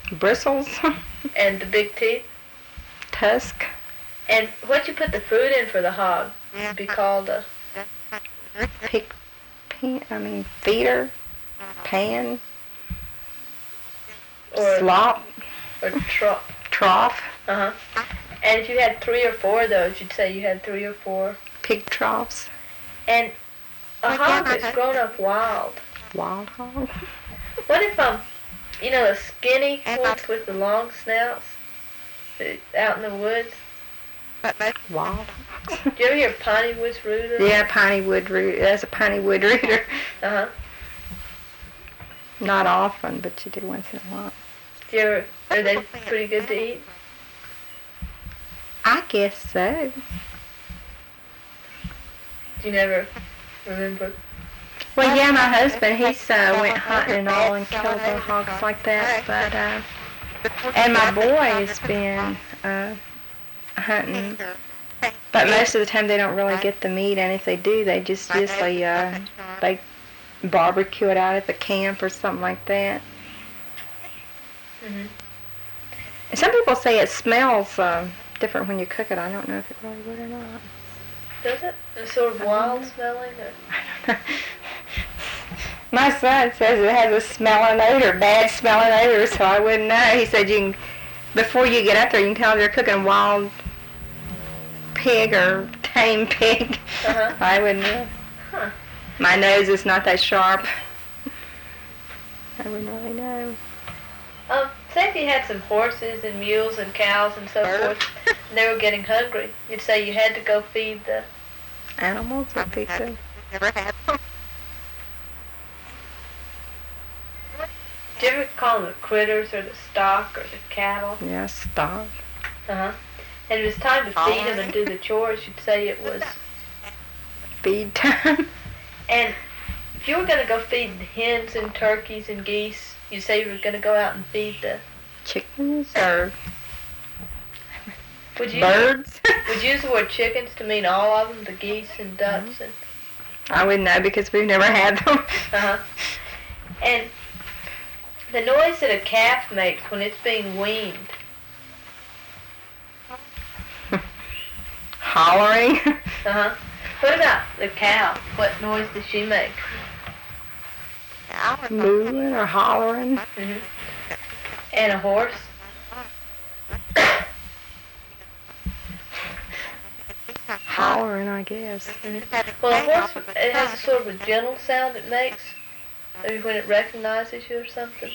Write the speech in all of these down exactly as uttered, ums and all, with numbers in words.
Bristles. And the big teeth. Tusk. And what'd you put the food in for the hog? It'd be called a... Pig, pan, I mean, feeder, pan, or slop, or trough. trough, Uh huh. And if you had three or four of those, you'd say you had three or four. pig troughs, And a hog that's grown up wild. wild hog. What if um, you know, the skinny ones with the long snouts, uh, out in the woods? Wild. Do you ever hear Piney Woods Rooter? Yeah, piney wood rooter. That's a piney wood rooter. Uh huh. Not often, but you do once in a while. Do you ever, are they pretty good to eat? I guess so. Do you never remember? Well, yeah, my husband, he's uh, went hunting and all and killed the hogs like that, but, uh, and my boy has been, uh, hunting, but most of the time they don't really get the meat, and if they do, they just usually, uh, they barbecue it out at the camp or something like that. Mhm. And some people say it smells, uh, different when you cook it. I don't know if it really would or not. Does it? It's sort of wild smelling? Or? I don't know. My son says it has a smelling odor, bad smelling odor, so I wouldn't know. He said you can, before you get up there, you can tell if they're cooking wild pig or tame pig. Uh-huh. I wouldn't know. Huh. My nose is not that sharp. I wouldn't really know. Um, say if you had some horses and mules and cows and so forth, and they were getting hungry, you'd say you had to go feed the... Animals or pizza? Never had them. Do you ever call them the critters or the stock or the cattle? Yeah, stock. Uh-huh. And if it was time to feed them and do the chores, you'd say it was... Feed time. And if you were going to go feed the hens and turkeys and geese, you'd say you were going to go out and feed the... Chickens or Would you, birds? Would you use the word chickens to mean all of them, the geese and ducks and... I wouldn't know because we've never had them. Uh-huh. And the noise that a calf makes when it's being weaned. Hollering. Uh-huh. What about the cow? What noise does she make? Mooing or hollering. Mm-hmm. And a horse? Hollering, I guess. Mm-hmm. Well, a horse, it has a sort of a gentle sound it makes. Maybe when it recognizes you or something.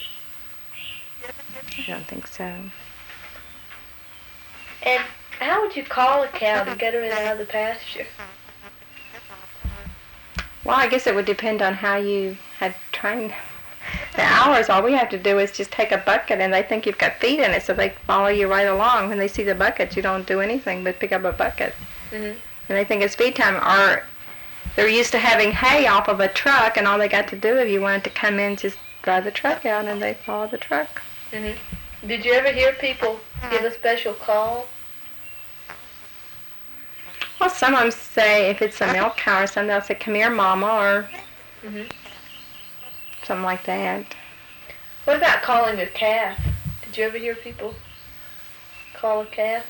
I don't think so. And how would you call a cow to get her in and out of the pasture? Well, I guess it would depend on how you had trained. The hours, all we have to do is just take a bucket, and they think you've got feed in it, so they follow you right along. When they see the bucket, you don't do anything but pick up a bucket. Mm-hmm. And they think it's feed time. Or they're used to having hay off of a truck, and all they got to do if you wanted to come in, just drive the truck out, and they follow the truck. Mm-hmm. Did you ever hear people give a special call? Well, some of them say, if it's a milk cow or something, they'll say, "Come here, Mama," or Mm-hmm. something like that. What about calling a calf? Did you ever hear people call a calf?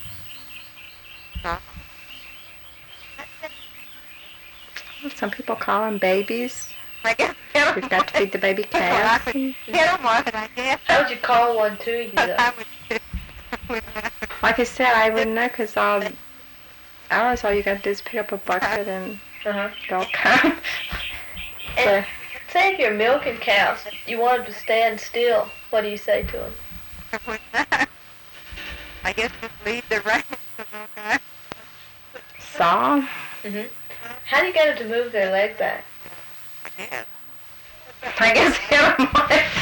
Some people call them babies. I guess. We've got to feed the baby calf. Get them one, I guess. How would you call one to you, though? I would. Like I said, I wouldn't know because all ours, all you got to do is pick up a bucket and Uh-huh. they'll come. And say if you're milking cows, you want them to stand still. What do you say to them? I guess just lead the right. Saw. Mm-hmm. How do you get them to move their leg back? Yeah. I guess hit them with